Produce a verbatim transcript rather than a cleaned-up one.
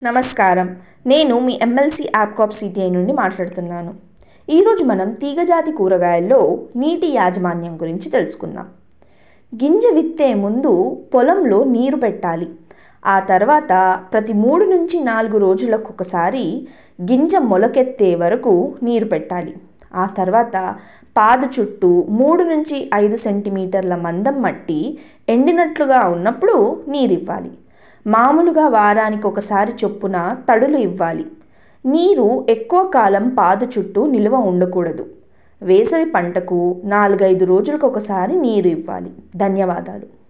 నమస్కారం. నేను మీ MLC యాప్కాప్ CTI నుండి మాట్లాడుతున్నాను. ఈరోజు మనం తీగజాతి కూరగాయల్లో నీటి యాజమాన్యం గురించి తెలుసుకుందాం. గింజ విత్తే ముందు పొలంలో నీరు పెట్టాలి. ఆ తర్వాత ప్రతి మూడు నుంచి నాలుగు రోజులకు ఒకసారి గింజ మొలకెత్తే వరకు నీరు పెట్టాలి. ఆ తర్వాత పాదు చుట్టూ మూడు నుంచి ఐదు సెంటీమీటర్ల మందం మట్టి ఎండినట్లుగా ఉన్నప్పుడు నీరివ్వాలి. మామూలుగా వారానికి ఒకసారి చొప్పున తడులు ఇవ్వాలి. నీరు ఎక్కువ కాలం పాదు చుట్టూ నిల్వ ఉండకూడదు. వేసవి పంటకు నాలుగైదు రోజులకు ఒకసారి నీరు ఇవ్వాలి. ధన్యవాదాలు.